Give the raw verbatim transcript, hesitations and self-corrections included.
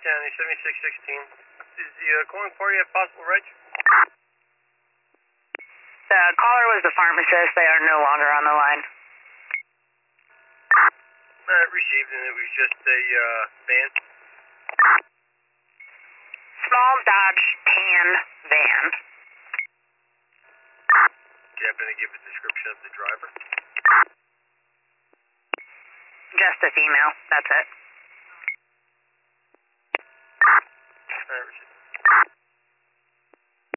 County, seventy-six sixteen. Is the uh, calling party at possible reg? The caller was the pharmacist. They are no longer on the line. Uh, received, and it was just a uh, van. Small Dodge tan van. Do you happen to give a description of the driver? Just a female. That's it. Uh,